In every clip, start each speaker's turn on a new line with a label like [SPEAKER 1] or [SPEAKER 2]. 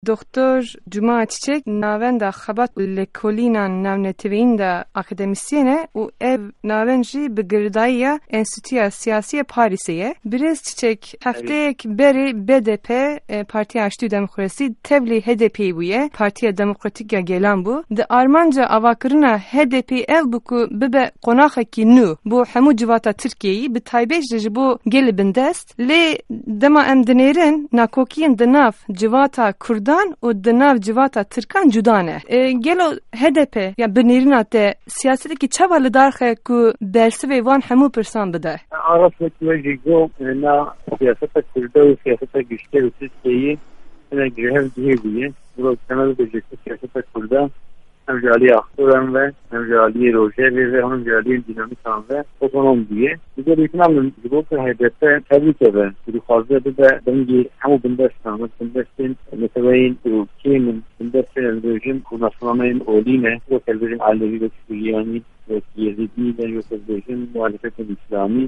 [SPEAKER 1] Doktor Cuma Çiçek navenda xebat lekolînan navnetevîn de akademisyene û ev navend jî bi girdayîya Enstitûya Siyasî ya Parîsê ye. Birêz Çiçek hefteyek berê BDP Partiya Aştî Demokrasî tevlî HDP'yê bûye. Partiya Demokratîk ya Gelan bû. Di armanca avakirina HDP ev bû ku bibe qonaxekî nû bo hemû civata Tirkiyeyî bi taybet ji bo gelê bindest. Lê dema em dinêrin nakokiyên di nav civata Kurdan û di nav civata Tirkan cuda ne. Gelo HDP ya binêrîna te siyasetekî çawa li darxe ku bersivê wan hemû pirsan bide?
[SPEAKER 2] Arasındaki jî got na siyaseta Kurda û siyaseta güçlü û Tirkiyeyî ne girev cihê bûye. Bu temel bejekî siyaseta Kurda hem jaliye aktoran ve hem jaliye rojevê ve hem jaliye dinamikan ve otonom bûye. Bir de büyükmen ji bo HDP tebrik ebe. Dixwaze bibe dengî hemû bindestan bindestin meteweyên û kêmin bindestin rejim ku nasnameyên olî ne yok rejim Alevî ve Suriyani ve Yezidî ve yok rejim muhalefetin İslami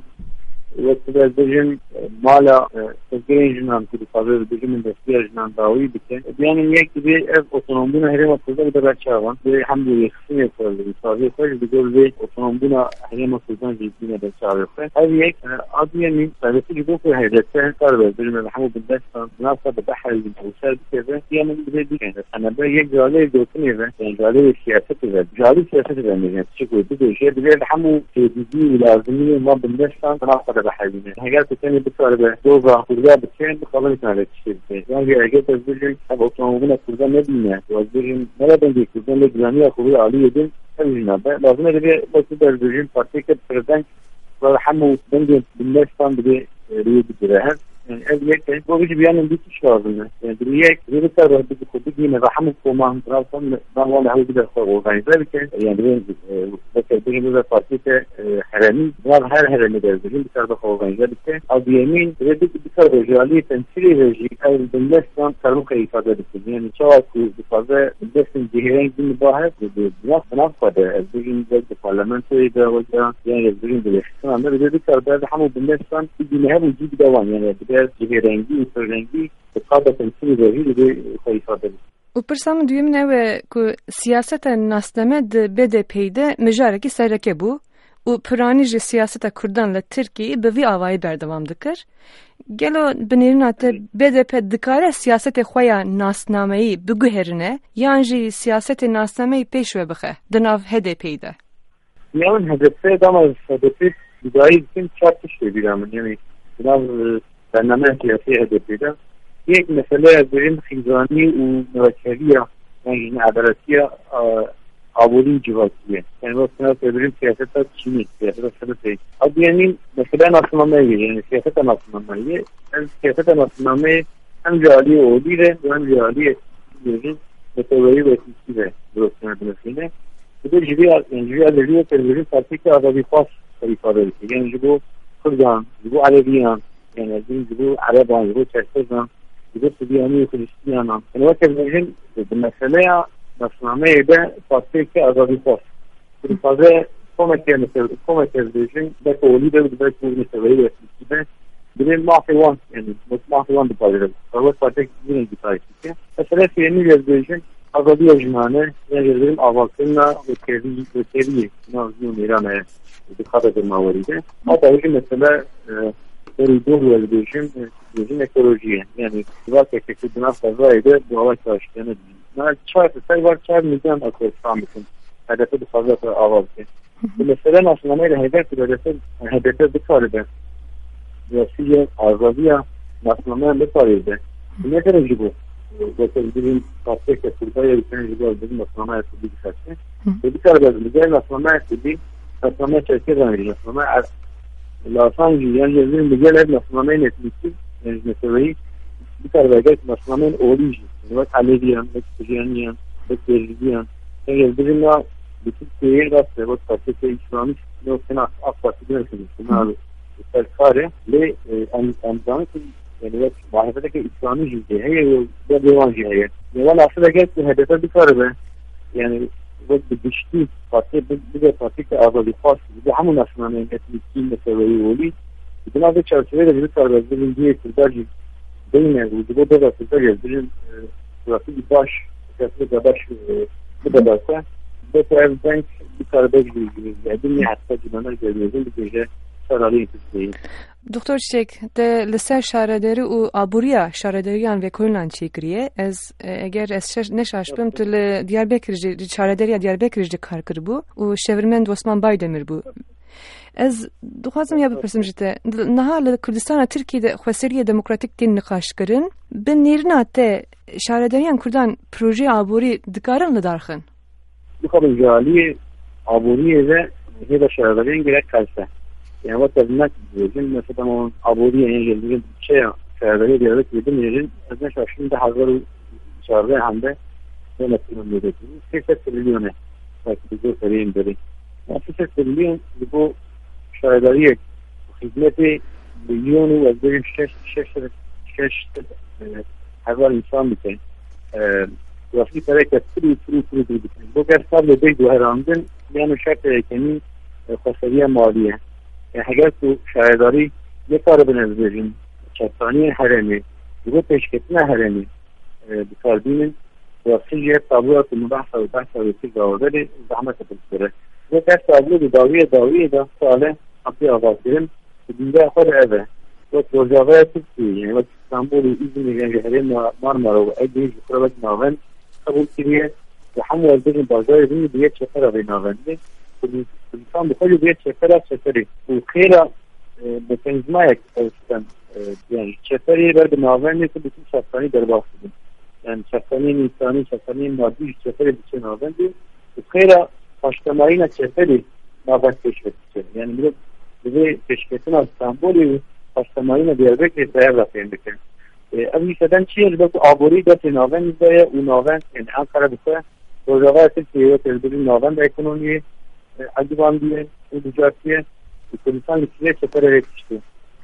[SPEAKER 2] ve rejim mala tezgirên jinan ku dixwaze rejimin destiya jinan dawî bike. Yani yek gibi ev otonombûna herêma Kurda bi berçavan ve hem de yeksinê kuruldu. Dixwaze xwe bi gor vê otonombûna herêma Kurdan jî dîne berçavê xwe. Ev yek adiye min sadesi ji bo ku HDP kar be rejim hemû bindestan nasa bi behel wser bike ve yani bi dîne sanebe yek jalê gotinê ve yani jalê siyasetê ve jalê siyasetê ve yani çi ku bi jê bi hemû têdîdî û lazimiyê ma bindestan nasa بحاجة حاجات تانية بتوع دوغا كلها بتشين بخلص على الشيء يعني حاجات الفيجن أبو تومبنا كلها مدينة والفيجن ما بدي كلها مدينة قوية عالية جدا الفيجن لازم نبي بس الفيجن بارتيكل فريدنج وحمو بندي بالناس كان بدي ريد بجراحة يعني أبيك هو بيجي بيعمل دي شغلة يعني بريك غير ترى بدي كودي من رحمه كمان راسم ده ولا هو بده يخوض ذلك يعني بس الفيجن ده بارتيكل حرامي ده حرامي ده الفيجن بتاع بخوض ذلك أو بيمين بدي بتاع رجالي تمثيل رجال أو بالناس كان كانوا كيفاده يعني شو بفضل بس الجهرين دي مباحث بنفذ الفيجن ده البرلمان ده وده يعني الفيجن ده أنا بدي بتاع ده حمو بالناس كان يجي نهار يجيب دوام يعني جهرنگی و فرنگی به قدر تمثیل رجلی به خیفاده.
[SPEAKER 1] و پرسام دویم نوه که سیاست ناسنامه BDP'de mejareki sereke bu. و پرانی جی سیاست کردان لترکی به وی آوایی بردوام دکر. گلو بنیرنات BDP دکاره سیاست خویا ناسنامه‌ای بگوهرنه یان جی سیاست ناسنامه‌ای پیشوه بخه دناو HDP'de.
[SPEAKER 2] Yani HDP damaz HDP iddiayı için çarpışıyor bir ama yani dinav برنامه سیاسی HDP'de یک مسئله برین خیزانی و نوکریه یعنی عدالتیه قابلی جواتیه یعنی وقتی برین سیاست چینی سیاست سلطه از یعنی مسئله ناسنامه‌ایه یعنی سیاست ناسنامه‌ایه سیاست ناسنامه هم جالی اولیه و هم جالی برین متوایی و تیسیه درست نمی‌دونستینه بده جوی علیه تلویزیون پارتی که آزادی خاص ifade ediyor yani جو کردان جو عربیان يعني جو عربان جو تركيزان جو سورياني وفلسطينيان يعني وقت الرجل بالمسألة نصنامية ده فاصل كأزادي فاصل في فازة كومة الرجل ده كولي ده وده كولي مسؤولية كده بين ما في وان يعني ما في وان بقدر فهو فاصل كده بتاعي مثلا في يعني الرجل أزادي جمانة يعني الرجل أواصلنا وكذي نازل ميرانه بخاطر الموارد هذا هو مثلا الدور والبيجين ekolojiye yani zaten kesinlikle fazlaydı bu hava çalıştığını düşünüyorum. Çay milyon akıl sağlamışsın. Hedefe de fazla avazdı. Bu mesele nasyonel hedefe bir tarihte. Siyasi azadiya nasyonel bir tarihte. Ne derece bu? Zaten bizim Afrika, Türkiye, ülkenin bizim nasyonel bir kısmı. Bir tarihte nasyonel bir nasyonel Türkiye'den nasyonel لازم يعني لازم مجال هذا النظامين التمثيل يعني نسوي بتربيات نظامين أوليجي الوقت عليهم بتجانيا بتجديا يعني بدنا بتكتير بس الوقت تركيز إسلامي لو كنا أقوى تدين في الاجتماع الخارج لأنظام يعني وقت معرفتك إسلامي جدي هي ده ديوانجي هي يعني ولا أصلا جت هدفها بتربية يعني وقت بتشتي فاتي بدأ فاتي كأغلى خاص بدأ همون أصلا من التمثيل نسوي ولي بدنا بتشارك في هذا بتربية بدنا نجي في الدرجة بينه وجبوا ده في الدرجة بدنا راستی باش کسی باش بدباسه به تو بنک کار بگیری یعنی حتی جنان جدیدی بگیره سرالی تسلی
[SPEAKER 1] دکتر چیک ده لسه شارداری و آبوریا شارداریان و کلان چیکریه از اگر از نشاش بیم تو دیاربکر شارداری دیاربکر کار کربو و شورمند وسمان بایدمیر بو از دخوازم یا بپرسم جته نهال کردستان ترکیه ده خسریه دموکراتیک تین نقاش کرن به نیرنا ته شارداریان کردان پروژه آبوری دکارن لدارخن
[SPEAKER 2] بخوام جالی آبوری ده هیچ شارداریان گرک کاسته yani o tezmek diyeceğim mesela o aboriye ilgili şehirleri diyorlar ki bilmiyorum aslında şimdi hazır şehirde hem de yönetim ediyoruz. 8 trilyon belki bir söyleyeyim dedi. 8 trilyon bu şehirleri hizmeti milyonu ve bir şeş hazır insan biten. Rafiki tarafta turu. Bu kadar da bir duvarandın yani şartları kendi خسریه مالیه اگر تو شایداری یک کار بنظرین چطانی حرمی دو پیشکتن حرمی بکاربینن واسیجه تابلوات مباحثه و بحثه و تیز آورداری زحمت بسره و که تابلو داویه دا ساله حقی آغاز کرن و دینده خود اوه و روزاوه تبسی یعنی وقت استانبول و ایزمی گنجه حرم مارمارا و ایدیج بخورا ناون قبول کریه و همو ازدیجن بازار دینی دیگه چطور آوه ناون الإنسان بخلي بيت شفرة شفري وخيرا بتنزمايك أوستان يعني شفري برد ناواني كل بيكون شفراني درباخدين يعني شفراني إنساني شفراني مادي شفري بيكون ناواني وخيرا پاشتمارين شفري ناوان تشفت يعني بده تشفتنا استانبولي پاشتمارين دياربكر سهر رفين بكن أبي شدن چيه لبك آبوري دات ناوان إزايا وناوان يعني أنقرة بسه روزاوات السيوة تلبري ناوان دا ekonomiye acıban diye, ucuzatiye, Kurdistan içine çeper eretmişti.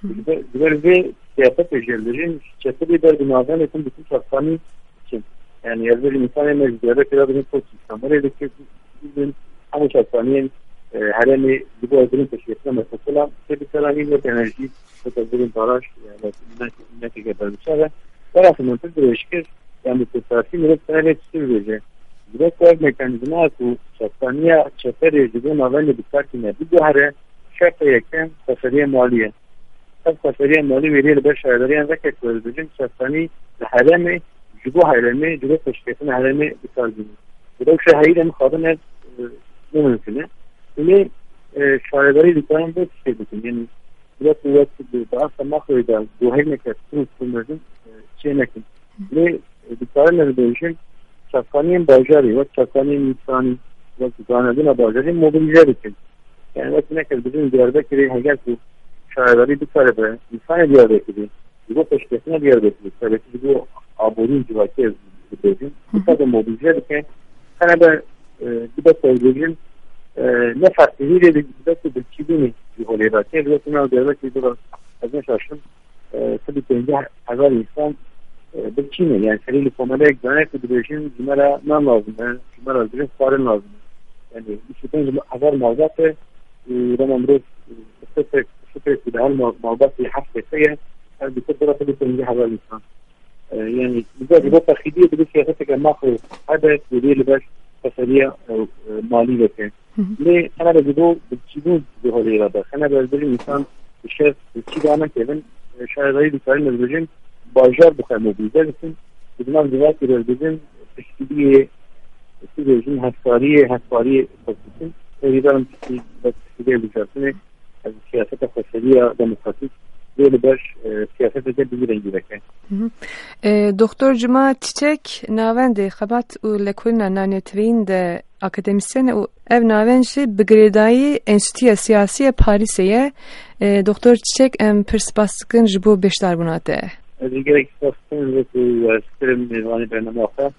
[SPEAKER 2] Böyle siyaset özellerin çeperi der binadan etin bütün şartlarını için. Yani yazılı insan emezlere kadar bir çok insanlar edekizin ama şartlarının heremi bu özelin teşvikine mesela sebeplerinin ve enerji özellerin baraj yani ne kadar bir şey ve tarafından da işkir yani bu tarafı mürekkep sürülecek. Direkt olarak mekanizma ku şartaniye çeper edildiği navenle diktatine bir döhre şartı yeken seferiye maliye. Tabi seferiye mali veriyle bir şehirleriyen zeket verildiğin şartani haremi, jubu haremi, jubu teşkilini haremi diktatini. Bu da şehirle mukadın ez ne mümkün. Yine şehirleri diktatini de tişkildikin. Yani biraz kuvvet daha samaklıyda duhayı mekat kurulmuşsun şeynekin. Ve diktatini de Çakani'nin bajari ve Çakani'nin insanı ve Çakani'nin bajari mobilize edilir. Yani ve ne kadar bizim Diyarbakır'ı heger ku şairleri bir talebe insan Diyarbakır'ı bu peşkesine Diyarbakır'ı tabii bu aborin civakı edildi. Bu kadar mobilize edilir. Sana da bir de söyleyeyim ne farklı bir de bir çizimi oluyor. Yani bu Diyarbakır'da azın şaşım tabii ki hazır insan بالچینه یعنی سریع کماله یک دانه که دوشین جمله نام لازمه جمله از درست کار لازمه یعنی 25,000 موضوعات رام امروز سفر که هر موضوعات 7 سیه هر بیشتر درست بکنید 1000 انسان یعنی دیگه تخیلی دیگه سیاست که ماخو هذا یه لباس تسریع مالی بکنه نه انا بدو بچیدون به حالی راده انا بدو انسان شخص چی دانه که من شاید دیگه نمی‌دونم باجار بخواه موبیزه بسیم بدونم دیوات بیرالبیزیم تشکیلی سیدهشون هستاری خصوصیم ایدارم تشکیلی بجارتونه از سیاست خصوصی دموکراتیک böyle bir siyasete bir rengi beke.
[SPEAKER 1] Doktor Cuma Çiçek navende xabat u lekulna nanetvin de akademisyen u ev navenji bigredayı enstitüye siyasiye Paris'e Doktor Çiçek em perspaskın jibo beşler bunate.
[SPEAKER 2] از دیگه یک ساختن رو تو سرم میزانی برنامه آخر